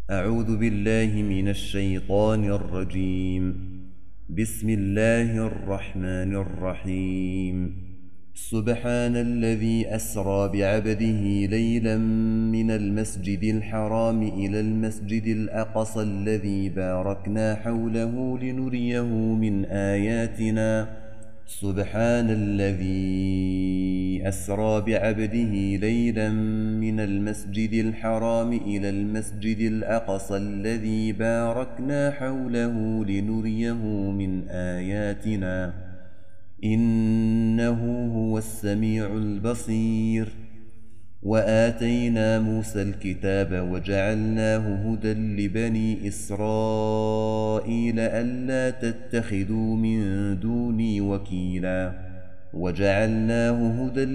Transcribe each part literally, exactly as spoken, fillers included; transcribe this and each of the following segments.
أعوذ بالله من الشيطان الرجيم. بسم الله الرحمن الرحيم. سبحان الذي أسرى بعبده ليلا من المسجد الحرام إلى المسجد الأقصى الذي باركنا حوله لنريه من آياتنا. سبحان الذي أسرى بعبده ليلا من المسجد الحرام إلى المسجد الأقصى الذي باركنا حوله لنريه من آياتنا إنه هو السميع البصير. وآتينا موسى الكتاب وجعلناه هدى لبني إسرائيل ألا تتخذوا من دوني وكيلا وجعلناه هدى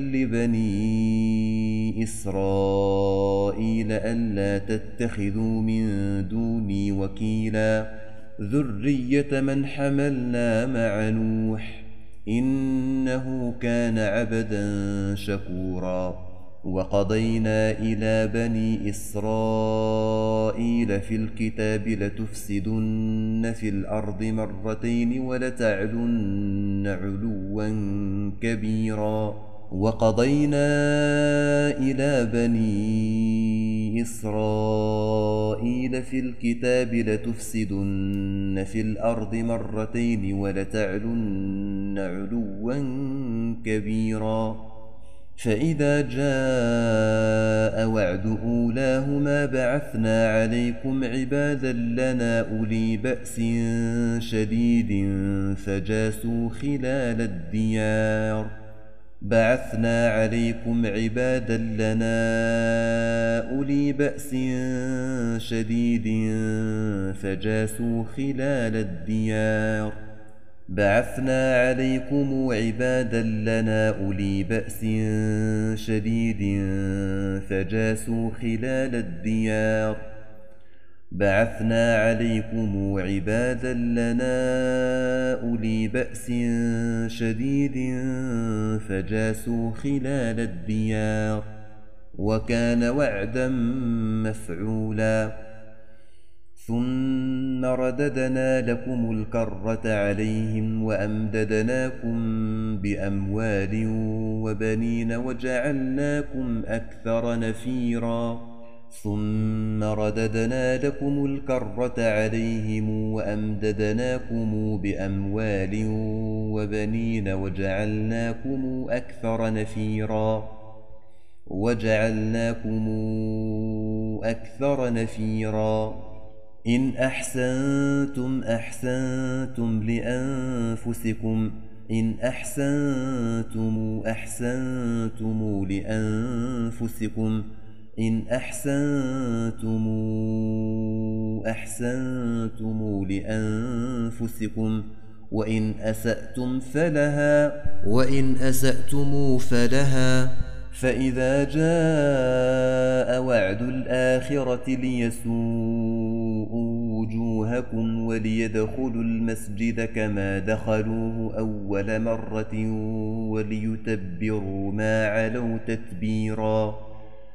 لبني إسرائيل ألا تتخذوا من دوني وكيلا ذرية من حملنا مع نوح إنه كان عبدا شكورا. وقضينا إلى بني إسرائيل في الكتاب لتفسدن في الأرض مرتين ولتعلن علوا كبيرا. وقضينا إلى بني إسرائيل في الكتاب لتفسدن في الأرض مرتين ولتعلن علوا كبيرا. فإذا جاء وعد أولاهما بعثنا عليكم عبادا لنا أولي بأس شديد فجاسوا خلال الديار بعثنا عليكم عبادا لنا أولي بأس شديد فجاسوا خلال الديار بعثنا عليكم عبادا لنا أولي بأس شديد فجاسوا خلال الديار بعثنا عليكم عبادا لنا أولي بأس شديد فجاسوا خلال الديار وكان وعدا مفعولا. ثم رددنا لكم الكرة عليهم وأمددناكم بأموال وبنين وجعلناكم أكثر نفيرا. ثم رددنا لكم الكرة عليهم وأمددناكم بأموال وبنين وجعلناكم أكثر نفيرا وجعلناكم أكثر نفيرا. إن أحسنتم أحسنتم لأنفسكم إن أحسنتم أحسنتم لأنفسكم إن أحسنتم أحسنتم لأنفسكم وإن أسأتم فلها وإن أسأتم فلها. فإذا جاء وعد الآخرة ليسوءوا وجوهكم وليدخلوا المسجد كما دخلوه أول مرة وليتبروا ما علوا تتبيرا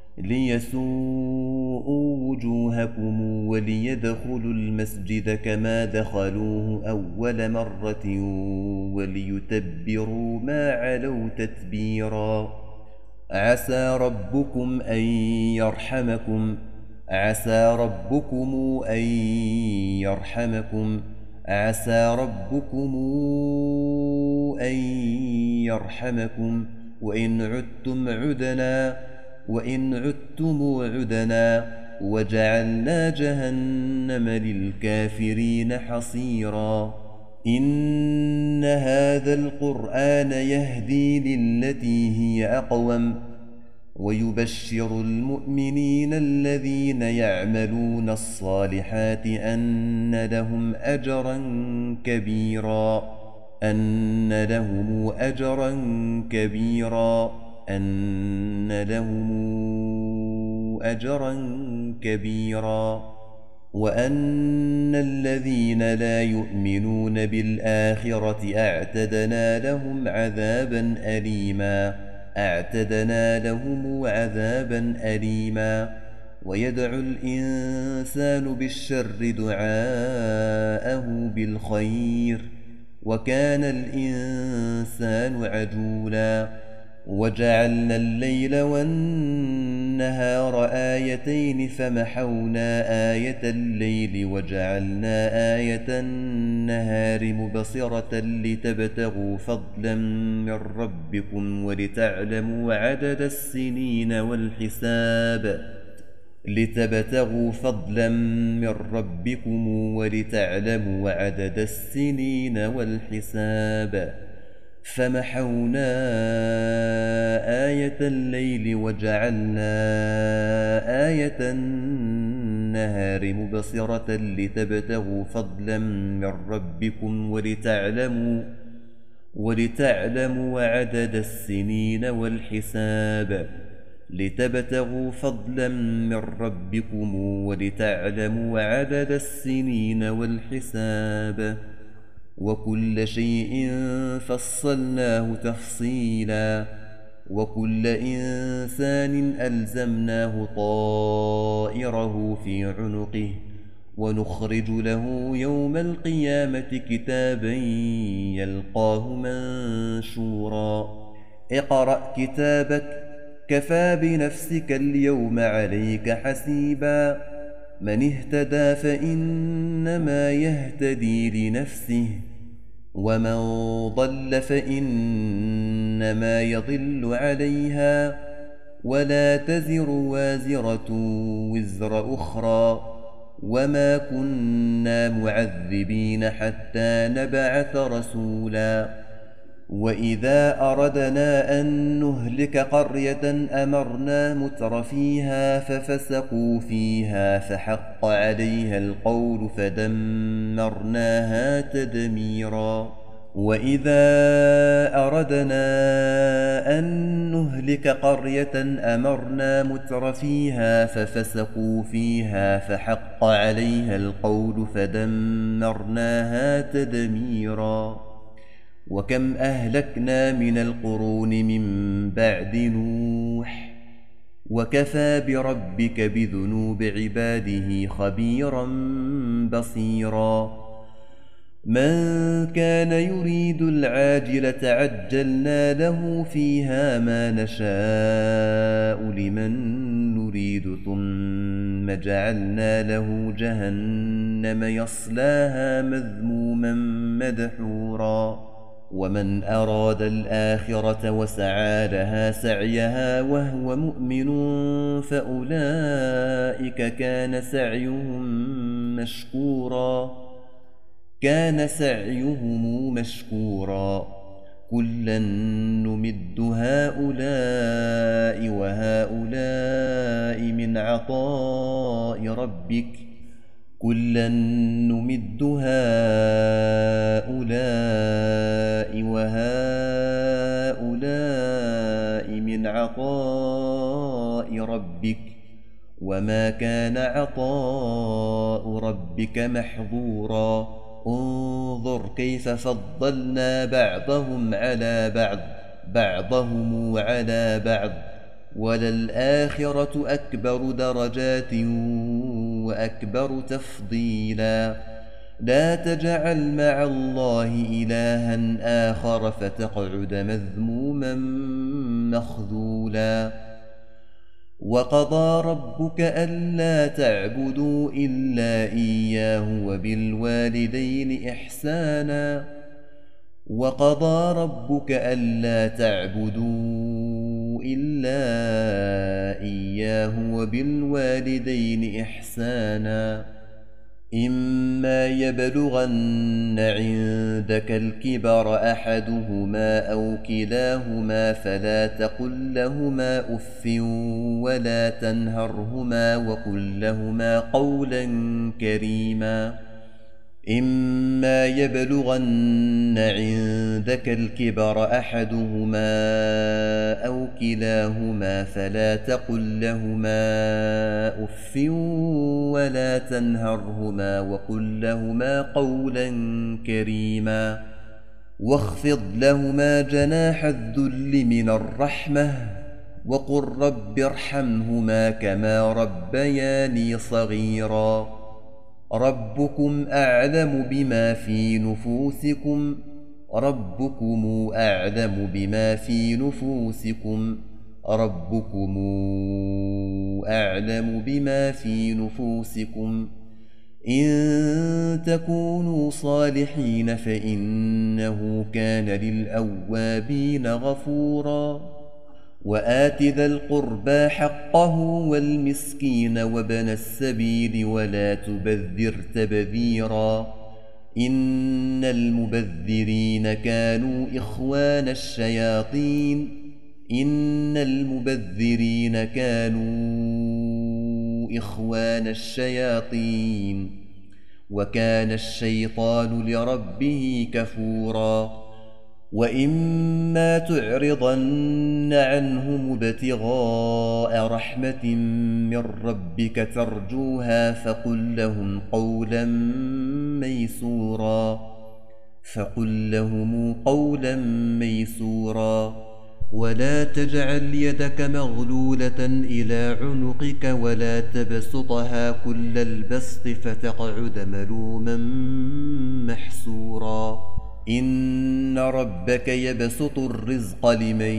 ليسوءوا وجوهكم وليدخلوا المسجد كما دخلوه أول مرة وليتبروا ما علوا تتبيرا. عسى ربكم أن يرحمكم عسى ربكم أن يرحمكم عسى ربكم أن يرحمكم وإن عدتم عدنا وإن عدتم عدنا وجعلنا جهنم للكافرين حصيرا. إن هذا القرآن يهدي للتي هي أقوم ويبشر المؤمنين الذين يعملون الصالحات أن لهم أجرا كبيرا أن لهم أجرا كبيرا أن لهم أجرا كبيرا. وأن الذين لا يؤمنون بالآخرة أعتدنا لهم عذابا أليما أعتدنا لهم عذابا أليما ويدعو الإنسان بالشر دعاءه بالخير وكان الإنسان عجولا وجعلنا الليل والنهار آيتين فمحونا آية الليل وجعلنا آية النهار مبصرة لتبتغوا فضلا من ربكم ولتعلموا عدد السنين والحساب لتبتغوا فضلا من ربكم ولتعلموا عدد السنين والحساب فمحونا آية الليل وجعلنا آية النهار مبصرة لتبتغوا فضلا من ربكم ولتعلموا ولتعلموا عدد السنين والحساب لتبتغوا فضلا من ربكم ولتعلموا عدد السنين والحساب وكل شيء فصلناه تفصيلا وكل إنسان ألزمناه طائره في عنقه ونخرج له يوم القيامة كتابا يلقاه منشورا اقرأ كتابك كفى بنفسك اليوم عليك حسيبا من اهتدى فإنما يهتدي لنفسه ومن ضل فإنما يضل عليها ولا تزر وازرة وزر أخرى وما كنا معذبين حتى نبعث رسولا وإذا أردنا أن نهلك قرية أمرنا متر فيها ففسقوا فيها فحق عليها القول فدمرناها تدميرا وإذا أردنا أن نهلك قرية أمرنا متر فيها ففسقوا فيها فحق عليها القول فدمرناها تدميرا وكم أهلكنا من القرون من بعد نوح وكفى بربك بذنوب عباده خبيرا بصيرا من كان يريد العاجلة عجلنا له فيها ما نشاء لمن نريد ثم جعلنا له جهنم يصلاها مذموما مدحورا ومن أراد الآخرة وسعى لها سعيها وهو مؤمن فأولئك كان سعيهم مشكورا كان سعيهم مشكورا كلا نمد هؤلاء وهؤلاء من عطاء ربك كلا نمد هؤلاء وهؤلاء من عطاء ربك وما كان عطاء ربك محظورا انظر كيف فضلنا بعضهم على بعض بعضهم على بعض وللآخرة أكبر درجات وأكبر تفضيلا لا تجعل مع الله إلها آخر فتقعد مذموما مخذولا وقضى ربك ألا تعبدوا إلا إياه وبالوالدين إحسانا وقضى ربك ألا تعبدوا إلا إياه وبالوالدين إحسانا إما يبلغن عندك الكبر أحدهما أو كلاهما فلا تقل لهما أف ولا تنهرهما وقل لهما قولا كريما إما يبلغن عندك الكبر أحدهما أو كلاهما فلا تقل لهما أف ولا تنهرهما وقل لهما قولا كريما واخفض لهما جناح الذل من الرحمة وقل رب ارحمهما كما ربياني صغيرا ربكم أعلم بما في نفوسكم ربكم أعلم بما في نفوسكم ربكم أعلم بما في نفوسكم إن تكونوا صالحين فإنه كان للأوابين غفورا وآت ذا القربى حقه والمسكين وابن السبيل ولا تبذر تبذيرا إن المبذرين كانوا إخوان الشياطين إن المبذرين كانوا إخوان الشياطين وكان الشيطان لربه كفورا وإما تعرضن عنهم ابتغاء رحمة من ربك ترجوها فقل لهم قولا ميسورا فقل لهم قولا ميسورا ولا تجعل يدك مغلولة إلى عنقك ولا تبسطها كل البسط فتقعد ملوما محسورا إن ربك يبسط الرزق لمن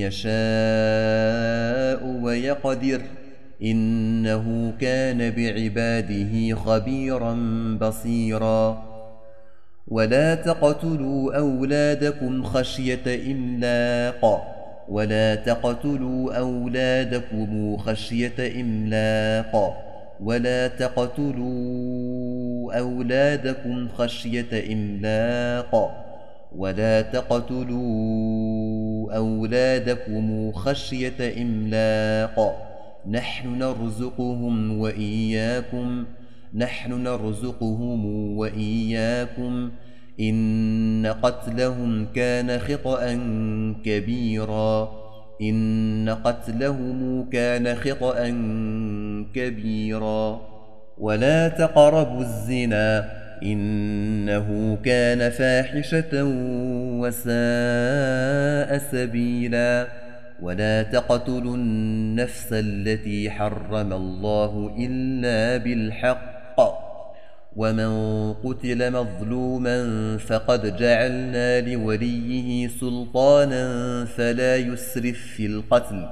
يشاء ويقدر إنه كان بعباده خبيرا بصيرا ولا تقتلوا أولادكم خشية إملاق ولا تقتلوا أولادكم خشية إملاق ولا تقتلوا أولادكم خشية إملاق ولا تقتلوا أولادكم خشية إملاق نحن نرزقهم وإياكم نحن نرزقهم وإياكم إن قتلهم كان خطأ كبيرا إن قتلهم كان خطأ كبيرا ولا تقربوا الزنا إنه كان فاحشة وساء سبيلا ولا تقتلوا النفس التي حرم الله إلا بالحق ومن قتل مظلوما فقد جعلنا لوليه سلطانا فلا يسرف في القتل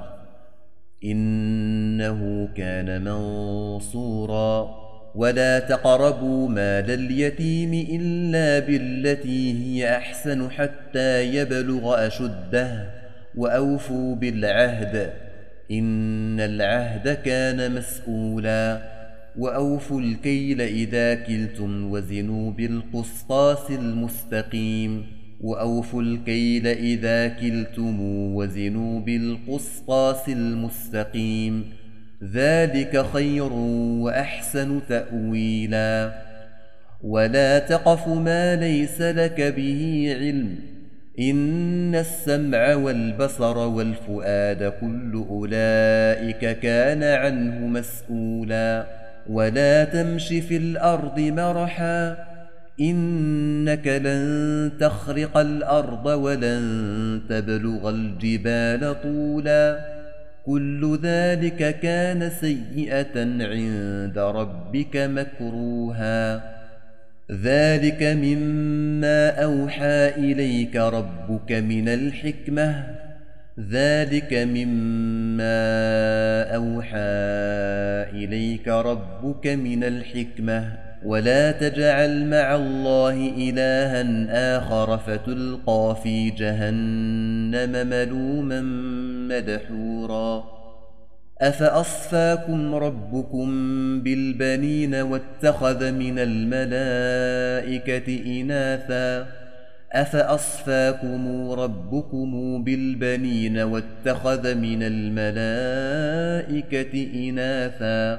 إنه كان منصورا ولا تقربوا مال اليتيم إلا بالتي هي أحسن حتى يبلغ أشده وأوفوا بالعهد إن العهد كان مسؤولا وأوفوا الكيل إذا كلتم وزنوا بالقسطاس المستقيم وأوفوا الكيل إذا كلتم وزنوا بالقسطاس المستقيم ذلك خير وأحسن تأويلا ولا تقف ما ليس لك به علم إن السمع والبصر والفؤاد كل أولئك كان عنه مسؤولا ولا تمش في الأرض مرحا إنك لن تخرق الأرض ولن تبلغ الجبال طولا كل ذلك كان سيئة عند ربك مكروها ذلك مما أوحى إليك ربك من الحكمة ذلك مما أوحى إليك ربك من الحكمة ولا تجعل مع الله إلها آخر فتلقى في جهنم ملوما مدحورا أفأصفاكم ربكم بالبنين واتخذ من الملائكة إناثا أفأصفاكم ربكم بالبنين واتخذ من الملائكة إناثا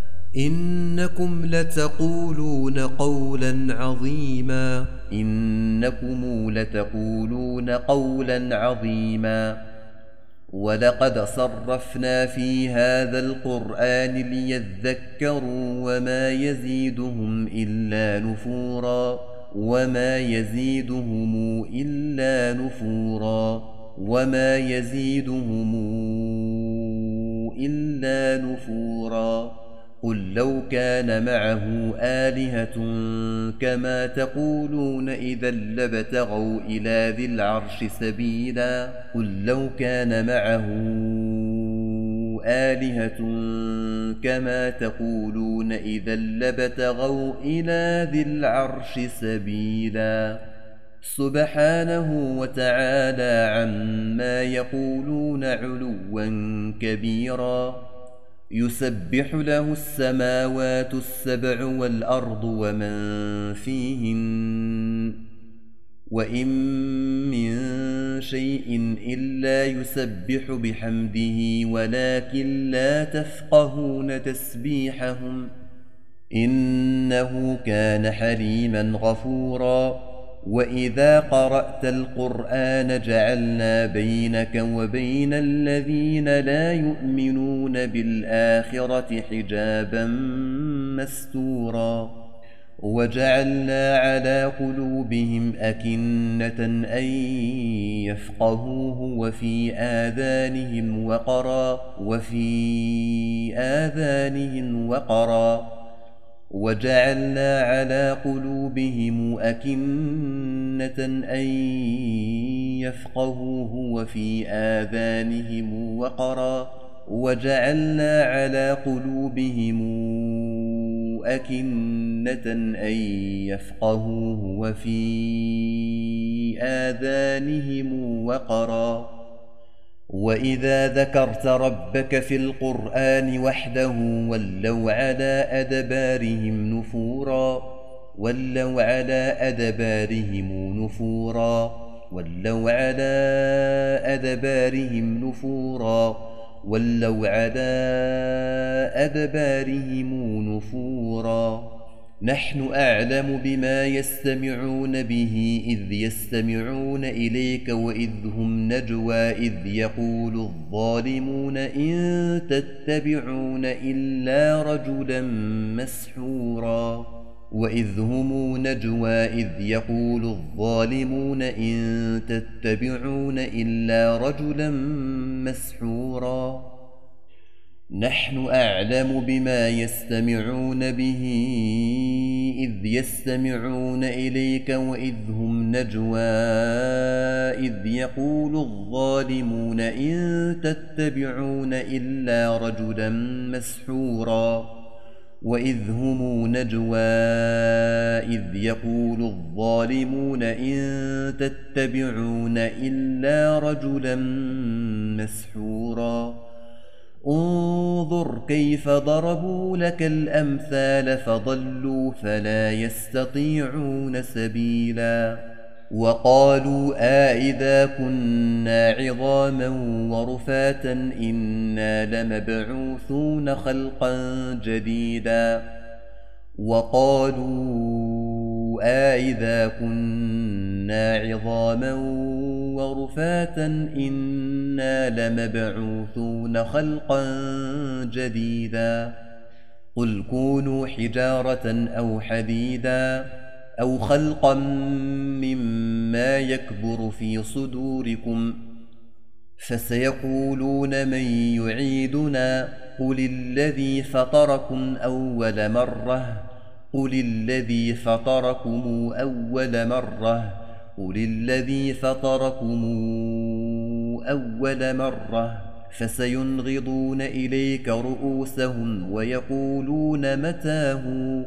إنكم لتقولون قولا عظيما إنكم لتقولون قولا عظيما ولقد صرفنا في هذا القرآن ليذكروا وما يزيدهم إلا نفورا وما يزيدهم إلا نفورا وما يزيدهم إلا نفورا قل لو كان معه آلهة كما تقولون إذا لابتغوا إلى ذي العرش سبيلا قل لو كان معه آلهة كما تقولون إذا لابتغوا إلى ذي العرش سبيلا سبحانه وتعالى عما يقولون علوا كبيرا يسبح له السماوات السبع والأرض ومن فيهن وإن من شيء إلا يسبح بحمده ولكن لا تفقهون تسبيحهم إنه كان حليما غفورا وإذا قرأت القرآن جعلنا بينك وبين الذين لا يؤمنون بالآخرة حجابا مستورا وجعلنا على قلوبهم أكنة أن يفقهوه وفي آذانهم وقرا وفي آذانهم وقرا وجعلنا على قلوبهم أكنة أن يفقهوه وفي آذانهم وقرا وجعلنا على قلوبهم أكنة أن يفقهوه وفي آذانهم وقرا وإذا ذكرت ربك في القرآن وحده ولوا على أدبارهم نفورا ولوا على أدبارهم نفورا ولوا على أدبارهم نفورا ولوا على أدبارهم نفورا نحن أعلم بما يستمعون به إذ يستمعون إليك وإذ هم نجوى إذ يقول الظالمون إن تتبعون إلا رجلا مسحورا وإذ هم نجوى إذ يقول الظالمون إن تتبعون إلا رجلا مسحورا نحن أعلم بما يستمعون به إذ يستمعون إليك وإذ هم نجوى إذ يقول الظالمون إن تتبعون إلا رجلا مسحورا وإذ هم نجوى إذ يقول الظالمون إن تتبعون إلا رجلا مسحورا انظر كيف ضربوا لك الأمثال فضلوا فلا يستطيعون سبيلا وقالوا آئذا كنا عظاما ورفاتا إنا لمبعوثون خلقا جديدا وقالوا آئذا كنا عظاما ورفاتا إنا لمبعوثون خلقا جديدا قل كونوا حجارة أو حديدا أو خلقا مما يكبر في صدوركم فسيقولون من يعيدنا قل الذي فطركم أول مرة قل الذي فطركم أول مرة قل الذي فطركم أول مرة فسينغضون إليك رؤوسهم ويقولون متاه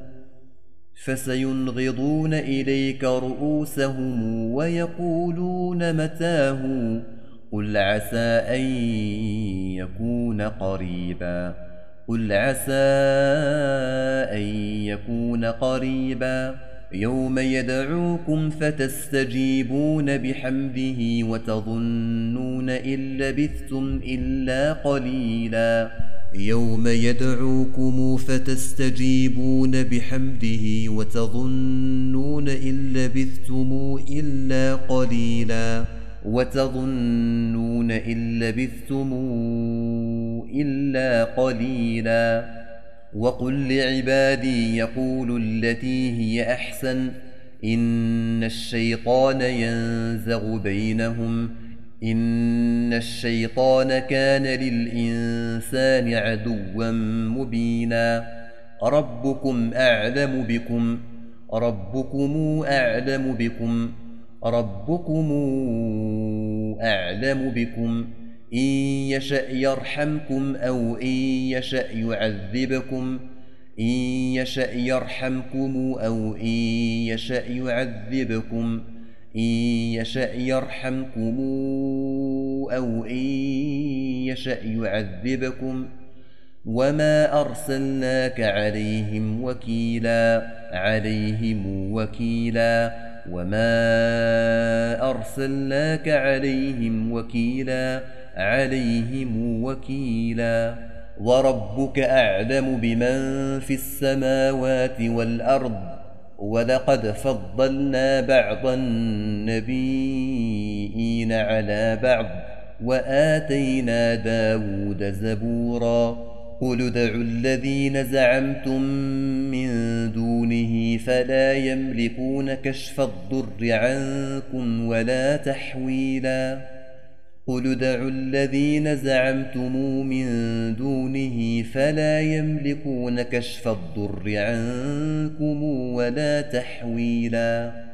فسينغضون إليك رؤوسهم ويقولون متاه قل عسى أن يكون قريبا قل عسى أن يكون قريبا يوم يدعوكم فتستجيبون بحمده وتظنون إن لبثتم إلا قليلا يوم يدعوكم فتستجيبون بحمده وتظنون إن لبثتم إلا قليلا وتظنون إن لبثتم إلا قليلا وقل لعبادي يقولوا التي هي أحسن إن الشيطان ينزغ بينهم إن الشيطان كان للإنسان عدوا مبينا ربكم أعلم بكم ربكم أعلم بكم ربكم أعلم بكم إن يشأ يرحمكم أو إن يشأ يعذبكم إن يشأ يرحمكم أو إن يشأ يعذبكم إن يشأ يرحمكم أو إن يشأ يعذبكم وما أرسلناك عليهم وكيلا عليهم وكيلا وما أرسلناك عليهم وكيلا عليهم وكيلا وربك أعلم بمن في السماوات والأرض ولقد فضلنا بعض النبيين على بعض وآتينا داود زبورا قل ادعوا الذين زعمتم من دونه فلا يملكون كشف الضر عنكم ولا تحويلا قل ادعوا الذين زعمتم من دونه فلا يملكون كشف الضر عنكم ولا تحويلا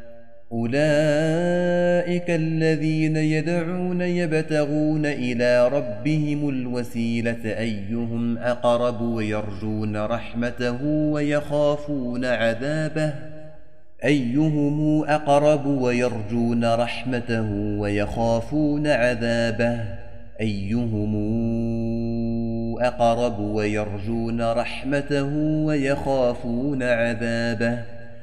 أولئك الذين يدعون يبتغون إلى ربهم الوسيلة أيهم أقرب ويرجون رحمته ويخافون عذابه أيهم أقرب ويرجون رحمته ويخافون عذابه أيهم أقرب ويرجون رحمته ويخافون عذابه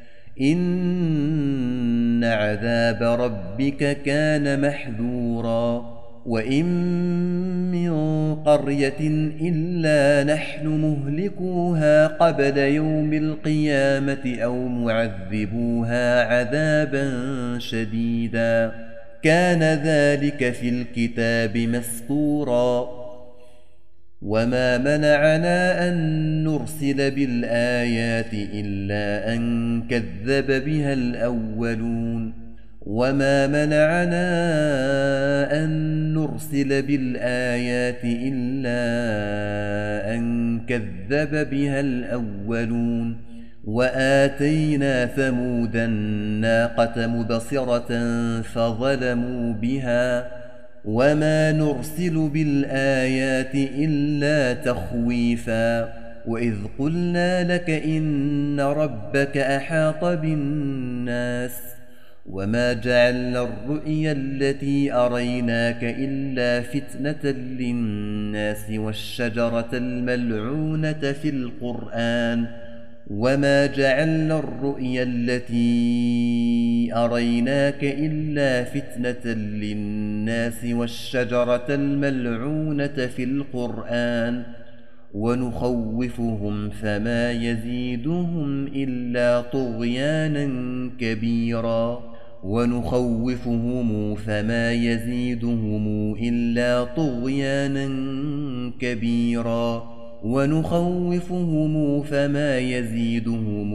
إن عذاب ربك كان محذورا وإن من قرية إلا نحن مهلكوها قبل يوم القيامة أو معذبوها عذابا شديدا كان ذلك في الكتاب مسطورا وما منعنا أن نرسل بالآيات إلا أن كذب بها الأولون وما منعنا أن نرسل بالآيات إلا أن كذب بها الأولون وآتينا ثمود الناقة مبصرة فظلموا بها وما نرسل بالآيات إلا تخويفا وإذ قلنا لك إن ربك أحاط بالناس وما جعلنا الرؤيا التي أريناك إلا فتنة للناس والشجرة الملعونة في القرآن وما جعلنا الرؤيا التي أريناك إلا فتنة للناس والشجرة الملعونة في القرآن ونخوفهم فما يزيدهم إلا طغيانا كبيرا ونخوفهم فما يزيدهم إلا طغيانا كبيرا ونخوفهم فما يزيدهم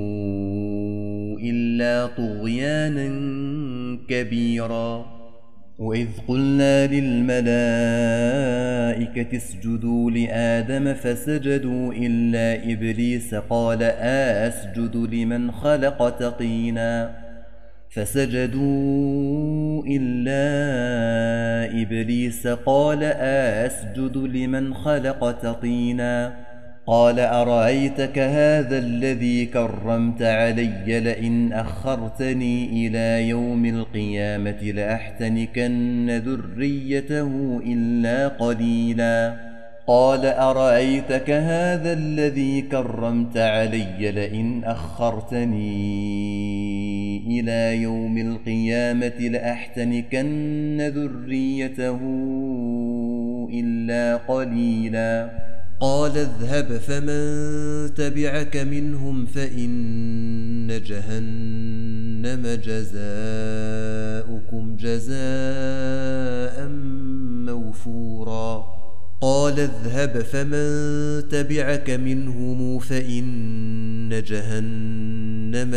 إلا طغيانا كبيرا وإذ قلنا للملائكة اسجدوا لآدم فسجدوا إلا إبليس قال أسجد لمن خلقت طينا فسجدوا إلا إبليس قال أسجد لمن خلقت طينا قال أرأيتك هذا الذي كرمت علي لئن أخرتني إلى يوم القيامة لأحتنكن ذريته إلا قليلا قال أرأيتك هذا الذي كرمت علي لئن أخرتني إلى يوم القيامة لأحتنكن ذريته إلا قليلا قال اذهب فمن تبعك منهم فإن جهنم جزاؤكم جزاء موفورا قال اذهب فمن تبعك منهم فإن جهنم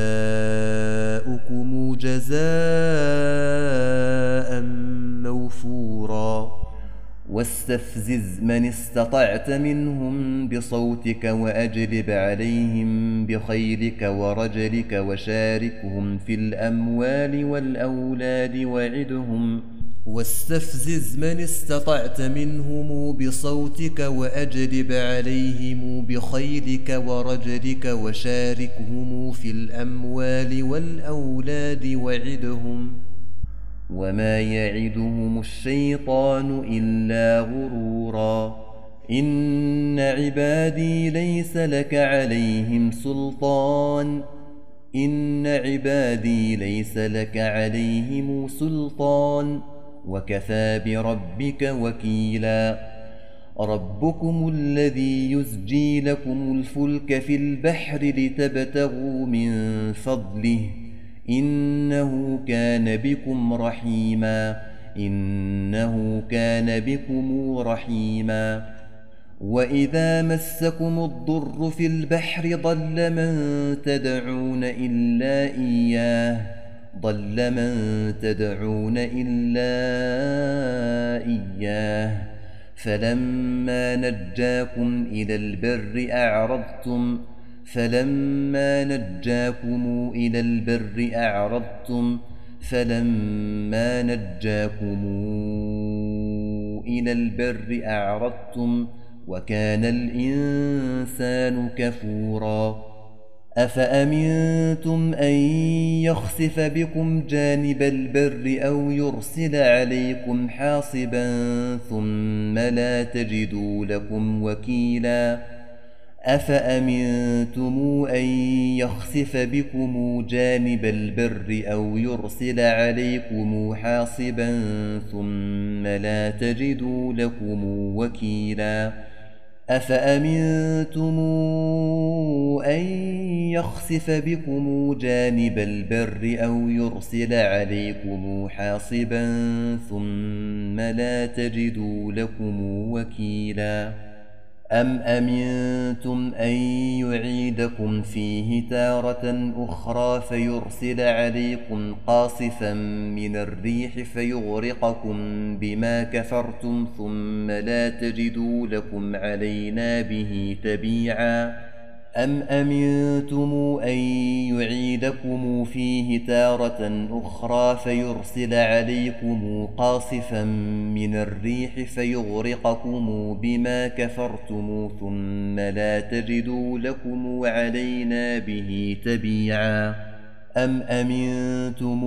جزاؤكم جزاء موفورا كفورا واستفزز من استطعت منهم بصوتك وأجلب عليهم بخيلك ورجلك وشاركهم في الأموال والأولاد وعدهم واستفزز من استطعت منهم بصوتك وأجلب عليهم بخيلك ورجلك وشاركهم في الأموال والأولاد وعدهم وما يعدهم الشيطان إلا غرورا إن عبادي ليس لك عليهم سلطان إن عبادي ليس لك عليهم سلطان وكفى بربك وكيلا ربكم الذي يزجي لكم الفلك في البحر لتبتغوا من فضله إنه كان بكم رحيما إنه كان بكم رحيما وإذا مسكم الضر في البحر ضل من تدعون إلا إياه ضل من تدعون إلا إياه فلما نجاكم إلى البر أعرضتم فلما نجاكم إلى البر أعرضتم فلما نجاكم إلى البر أعرضتم وكان الإنسان كفورا أفأمنتم أن يخسف بكم جانب البر أو يرسل عليكم حاصبا ثم لا تجدوا لكم وكيلا أفأمنتم أن يخسف بكم جانب البر أو يرسل عليكم حاصبا ثم لا تجدوا لكم وكيلا أفأمنتم أن يخسف بكم جانب البر أو يرسل عليكم حاصبا ثم لا تجدوا لكم وكيلا أم أمنتم أن يعيدكم فيه تارة أخرى فيرسل عليكم قاصفا من الريح فيغرقكم بما كفرتم ثم لا تجدوا لكم علينا به تبيعا أم أمنتم أن يعيدكم فيه تارة أخرى فيرسل عليكم قاصفا من الريح فيغرقكم بما كفرتم ثم لا تجدوا لكم علينا به تبيعا أم أمنتم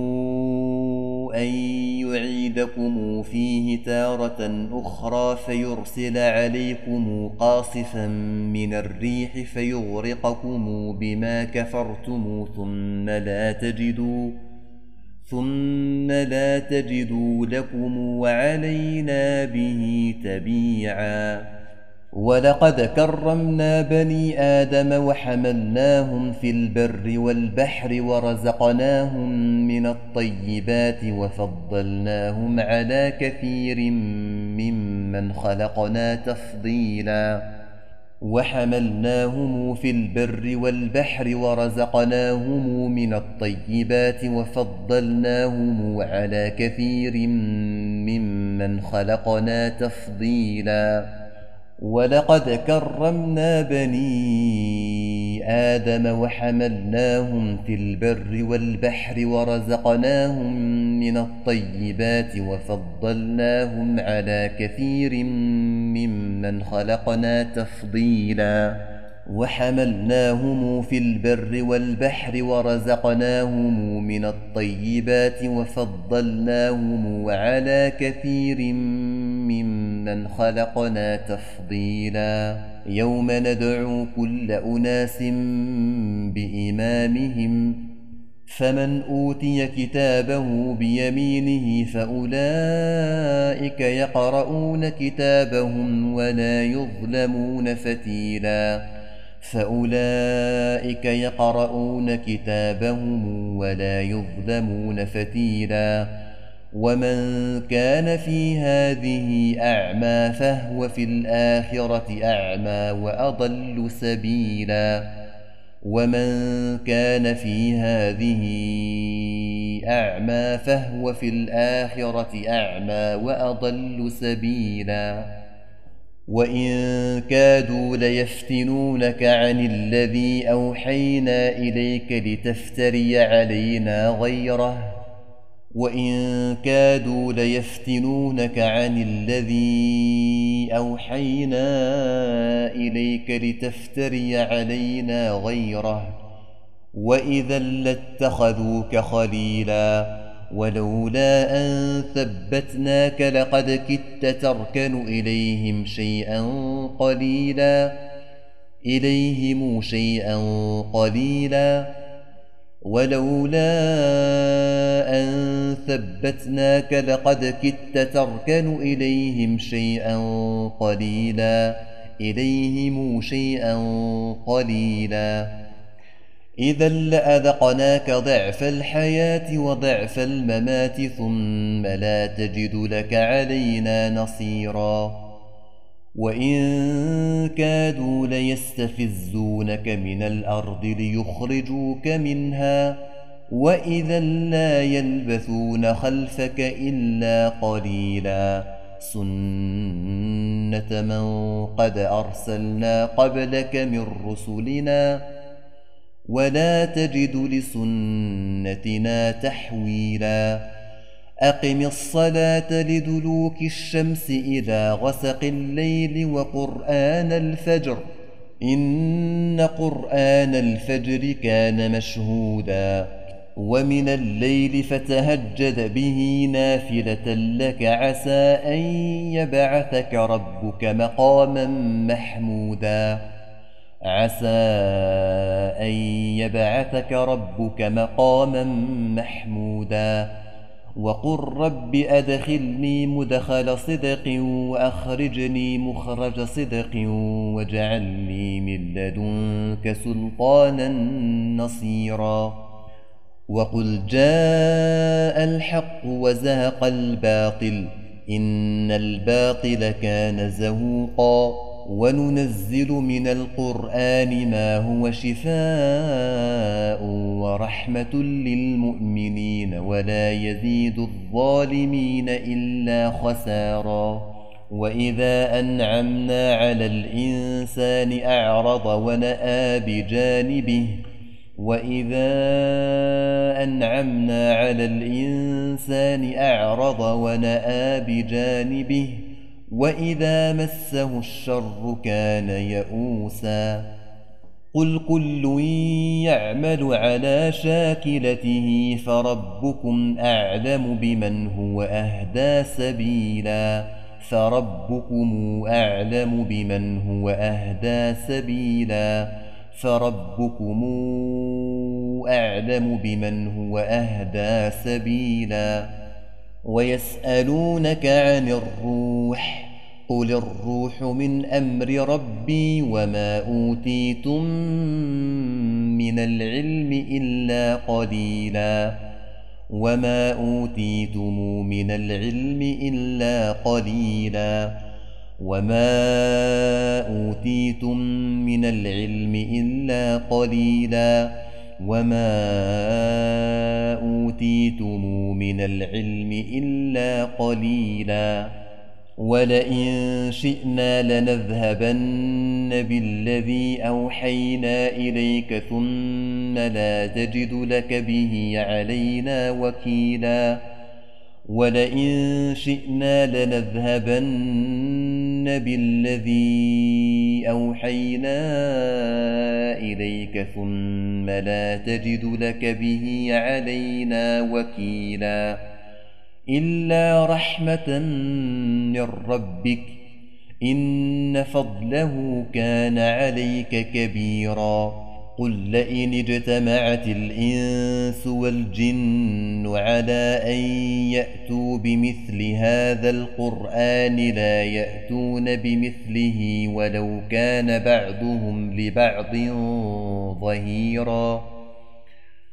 أن يعيدكم فيه تارة أخرى فيرسل عليكم قاصفا من الريح فيغرقكم بما كفرتم ثم لا تجدوا ثم لا تجدوا لكم وعلينا به تبيعا ولقد كرمنا بني آدم وحملناهم في البر والبحر ورزقناهم من الطيبات وفضلناهم على كثير ممن خلقنا تفضيلا وحملناهم في البر والبحر ورزقناهم من الطيبات وفضلناهم على كثير ممن خلقنا تفضيلا ولقد كرمنا بني آدم وحملناهم في البر والبحر ورزقناهم من الطيبات وفضلناهم على كثير ممن خلقنا تفضيلا وحملناهم في البر والبحر ورزقناهم من الطيبات وفضلناهم على كثير ممن خلقنا تفضيلا يوم ندعو كل أناس بإمامهم فمن أوتي كتابه بيمينه فأولئك يقرؤون كتابهم ولا يظلمون فتيلا فأولئك يقرؤون كتابهم ولا يظلمون فتيلا ومن كان في هذه أعمى فهو في الآخرة أعمى وأضل سبيلا ومن كان في هذه أعمى فهو في الآخرة أعمى وأضل سبيلا وإن كادوا ليفتنونك عن الذي أوحينا إليك لتفتري علينا غيره وإن كادوا ليفتنونك عن الذي أوحينا إليك لتفتري علينا غيره وإذا لاتخذوك خليلا ولولا أن ثبتناك لقد كدت تركن إليهم شيئا قليلا إليهم شيئا قليلا ولولا أن ثبتناك لقد كدت تركن إليهم شيئا قليلا إليهم شيئا قليلا إذا لأذقناك ضعف الحياة وضعف الممات ثم لا تجد لك علينا نصيرا وإن كادوا ليستفزونك من الأرض ليخرجوك منها وإذا لا يلبثون خلفك إلا قليلا سنة من قد أرسلنا قبلك من رسلنا ولا تجد لسنتنا تحويلا أقم الصلاة لدلوك الشمس إلى غسق الليل وقرآن الفجر إن قرآن الفجر كان مشهودا ومن الليل فتهجد به نافلة لك عسى أن يبعثك ربك مقاما محمودا عسى أن يبعثك ربك مقاما محمودا وقل رب أدخلني مدخل صدق وأخرجني مخرج صدق واجعل لي من لدنك سلطانا نصيرا وقل جاء الحق وزهق الباطل إن الباطل كان زهوقا وننزل من القرآن ما هو شفاء ورحمة للمؤمنين ولا يزيد الظالمين إلا خسارا وإذا أنعمنا على الإنسان أعرض ونأى بجانبه وإذا أنعمنا على الإنسان أعرض ونأى بجانبه وإذا مسه الشر كان يئوسا قل كل يعمل على شاكلته فربكم أعلم بمن هو أهدى سبيلا فربكم أعلم بمن هو أهدى سبيلا فربكم أعلم بمن هو أهدى سبيلا ويسألونك عن الروح قل الروح من أمر ربي وما أوتيتم من العلم إلا قليلا وما أوتيتم من العلم إلا قليلا وما أوتيتم من العلم إلا قليلا وما أوتيتم من العلم إلا قليلا ولئن شئنا لنذهبن بالذي أوحينا إليك ثم لا تجد لك به علينا وكيلا ولئن شئنا لنذهبن بالذي أوحينا إليك ثم لا تجد لك به علينا وكيلا إلا رحمة من ربك إن فضله كان عليك كبيرا قل لئن اجتمعت الإنس والجن على أن يأتوا بمثل هذا القرآن لا يأتون بمثله ولو كان بعضهم لبعض ظهيرا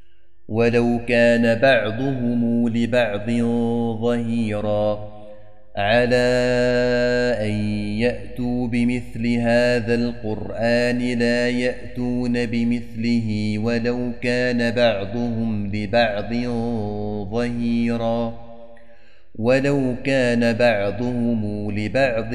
ولو كان بعضهم لبعض ظهيرا على أن يأتوا بمثل هذا القرآن لا يأتون بمثله ولو كان بعضهم لبعض ظهيرا ولو كان بعضهم لبعض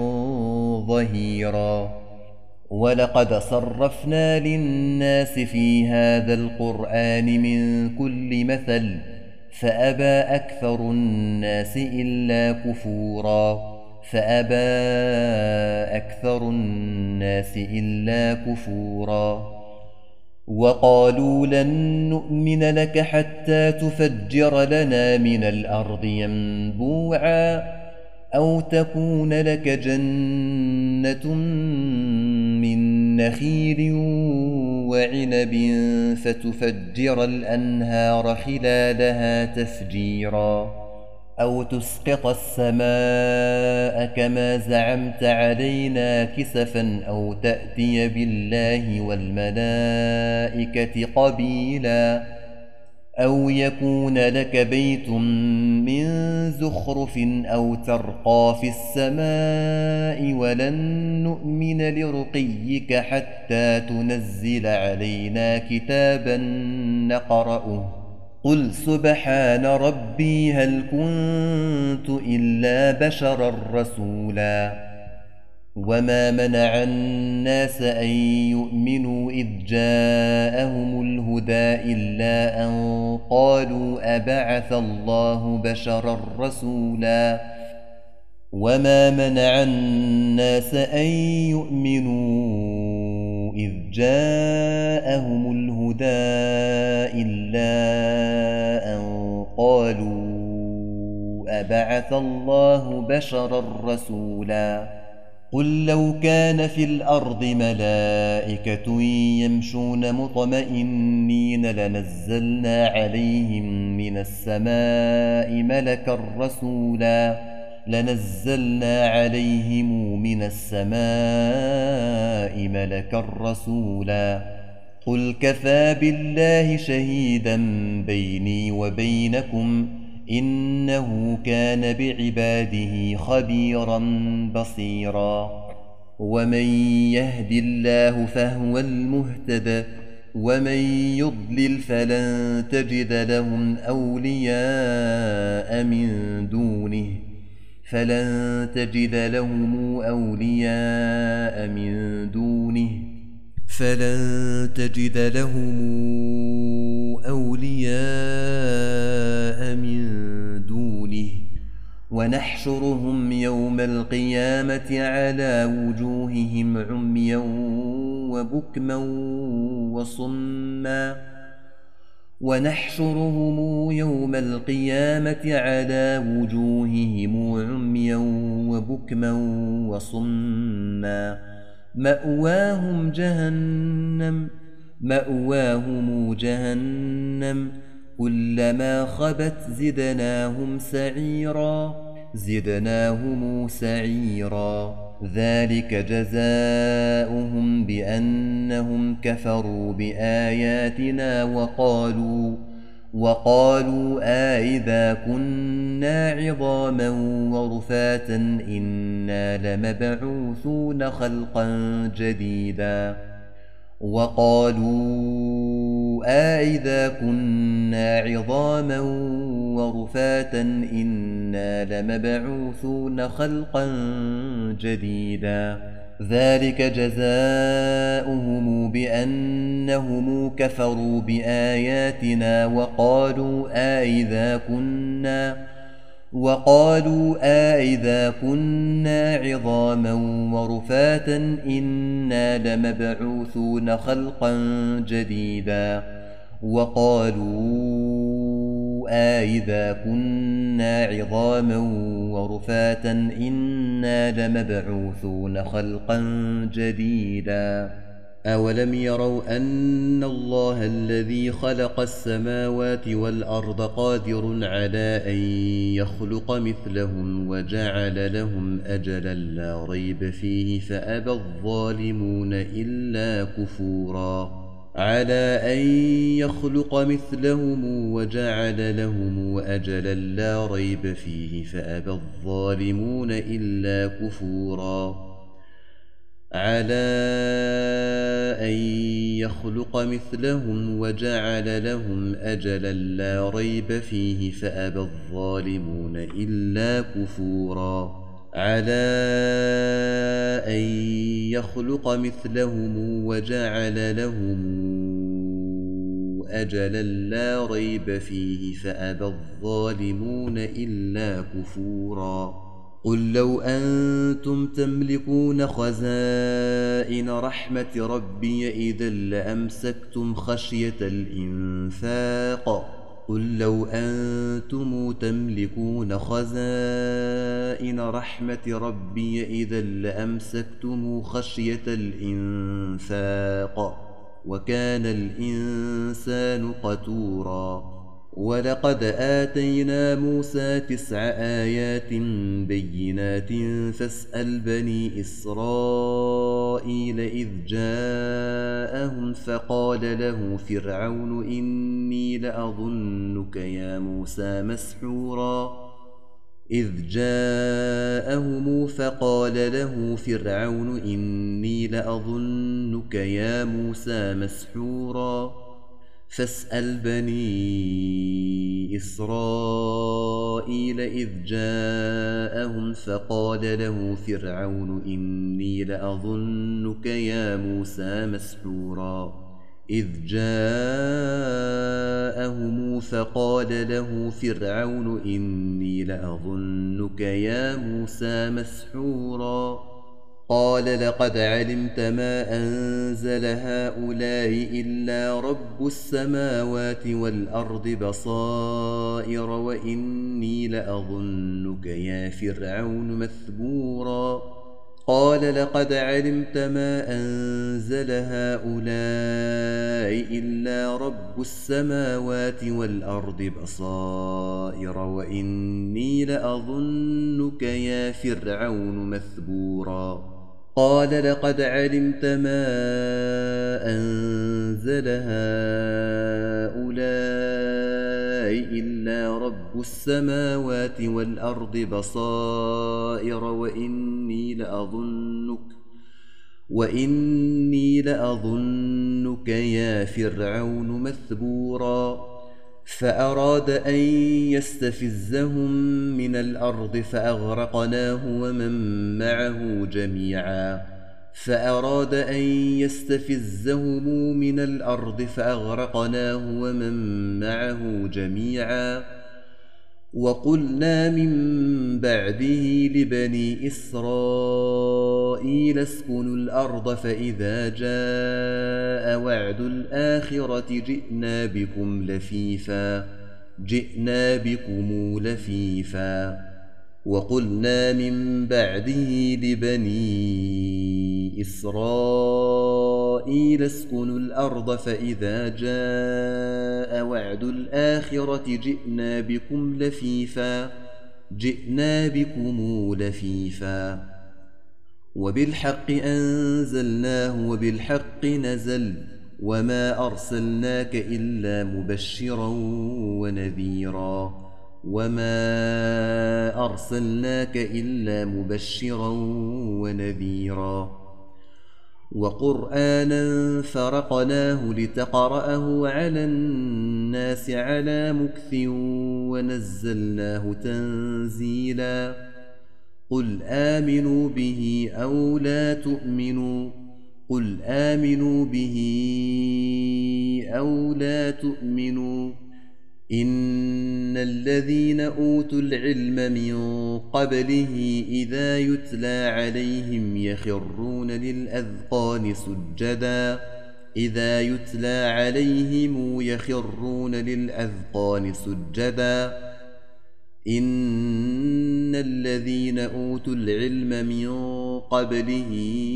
ظهيرا ولقد صرفنا للناس في هذا القرآن من كل مثل فأبى أكثر الناس إلا كفورا فأبى أكثر الناس إلا كفورا وقالوا لن نؤمن لك حتى تفجر لنا من الأرض ينبوعا أو تكون لك جنة من نخيل وعنب فتفجر الأنهار خلالها تفجيرا أو تسقط السماء كما زعمت علينا كسفا أو تأتي بالله والملائكة قبيلا أو يكون لك بيت من زخرف أو ترقى في السماء ولن نؤمن لرقيك حتى تنزل علينا كتابا نقرأه قل سبحان ربي هل كنت إلا بشرا رسولا وما منع الناس أن يؤمنوا إذ جاءهم الهدى إلا أن قالوا أبعث الله بشرا رسولا وما منع الناس أن يؤمنوا إذ جاءهم الهدى إلا أن قالوا أبعث الله بشرا رسولا قل لو كان في الأرض ملائكة يمشون مطمئنين لنزلنا عليهم من السماء ملكا رسولا لنزلنا عليهم من السماء ملكا رسولا قل كفى بالله شهيدا بيني وبينكم إنه كان بعباده خبيرا بصيرا ومن يهد الله فهو المهتد ومن يضلل فلن تجد لهم أولياء من دونه فلن تجد لهم أولياء من دونه فلن تجد لهم أولياء من دونه ونحشرهم يوم القيامة على وجوههم عميا وبكما وصما ونحشرهم يوم القيامة على وجوههم عميا وبكما وصما مأواهم جهنم مأواهم جهنم كلما خبت زدناهم سعيرا زدناهم سعيرا ذلك جزاؤهم بأنهم كفروا بآياتنا وقالوا وقالوا أإذا كنا عظاما ورفاتا إنا لمبعوثون خلقا جديدا وقالوا أإذا كنا عظاما ورفاتا إنا لمبعوثون خلقا جديدا ذلك جزاؤهم بأنهم كفروا بآياتنا وقالوا أإذا كنا وقالوا أإذا كنا عظاما ورفاتا إنا لمبعوثون خلقا جديدا وقالوا أإذا كنا عظاما ورفاتا إنا لمبعوثون خلقا جديدا أولم يروا أن الله الذي خلق السماوات والأرض قادر على أن يخلق مثلهم وجعل لهم أجلا لا ريب فيه فأبى الظالمون إلا كفورا على أن يخلق مثلهم وجعل لهم أجلا لا ريب فيه فأبى الظالمون إلا كفورا على أن يخلق مثلهم وجعل لهم أجلا لا ريب فيه فأبى الظالمون إلا كفورا على أن يخلق مثلهم وجعل لهم أجلا لا ريب فيه فأبى الظالمون إلا كفورا قل لو أنتم تملكون خزائن رحمة ربي إذا لأمسكتم خشية الإنفاق قل لو أنتم تملكون خزائن رحمة ربي إذا لأمسكتم خشية الإنفاق وكان الإنسان قتورا ولقد آتينا موسى تسع آيات بينات فاسأل بني إسرائيل إذ جاءهم فقال له فرعون إني لأظنك يا موسى مسحورا إذ جاءهم فقال له فرعون إني لأظنك يا موسى مسحورا فاسأل بني إسرائيل إذ جاءهم فقال له فرعون إني لأظنك يا موسى مسحورا إذ جاءهم فقال له فرعون إني لأظنك يا موسى مسحورا قال لقد علمت ما أنزل هؤلاء إلا رب السماوات والأرض بصائر وإني لأظنك يا فرعون مثبورا قال لقد علمت ما أنزل هؤلاء إلا رب السماوات والأرض بصائر وإني لأظنك يا فرعون مثبورا قال لقد علمت ما أنزل هؤلاء إلا رب السماوات والأرض بصائر وإني لأظنك وإني لأظنك يا فرعون مثبورا فأراد أن يستفزهم من الأرض فأغرقناه ومن معه جميعا فأراد أن يستفزهم من الأرض فأغرقناه ومن معه جميعا وقلنا من بعده لبني إسرائيل اسكنوا الأرض فإذا جاء وعد الآخرة جئنا بكم لفيفا جئنا بكم لفيفا وقلنا من بعده لبني إسرائيل اسكنوا الأرض فإذا جاء وعد الآخرة جئنا بكم لفيفا جئنا بكم لفيفا وبالحق أنزلناه وبالحق نزل وما أرسلناك إلا مبشرا ونذيرا وما أرسلناك إلا مبشرا ونذيرا وقرآنا فرقناه لتقرأه على الناس على مكث ونزلناه تنزيلا قل آمنوا به أو لا تؤمنوا قل آمنوا به أو لا تؤمنوا إن الذين أوتوا العلم من قبله إذا يتلى عليهم يخرون للأذقان سجدا إذا يتلى عليهم يخرون للأذقان سجدا إن الذين أوتوا العلم من قبله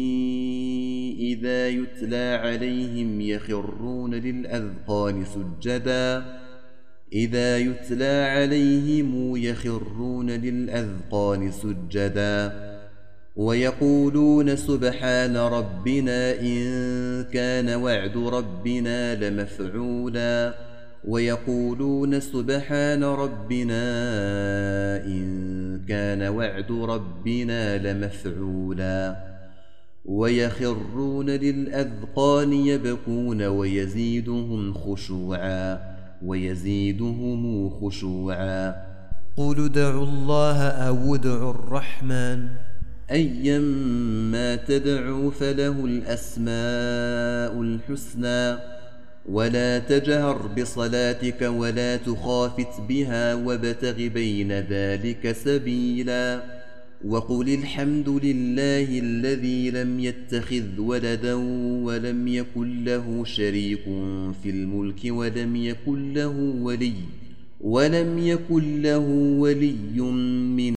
إذا يتلى عليهم يخرون للأذقان سجدا إذا يتلى عليهم يخرون للأذقان سجدا ويقولون سبحان ربنا إن كان وعد ربنا لمفعولا ويقولون سبحان ربنا إن كان وعد ربنا لمفعولا ويخرون للأذقان يبكون ويزيدهم خشوعا ويزيدهم خشوعا قل ادعوا الله أو ادعوا الرحمن أيما تدعوا فله الأسماء الحسنى ولا تجهر بصلاتك ولا تخافت بها وابتغ بين ذلك سبيلا وقل الحمد لله الذي لم يتخذ ولدا ولم يكن له شريك في الملك ولم يكن له ولي ولم يكن له ولي من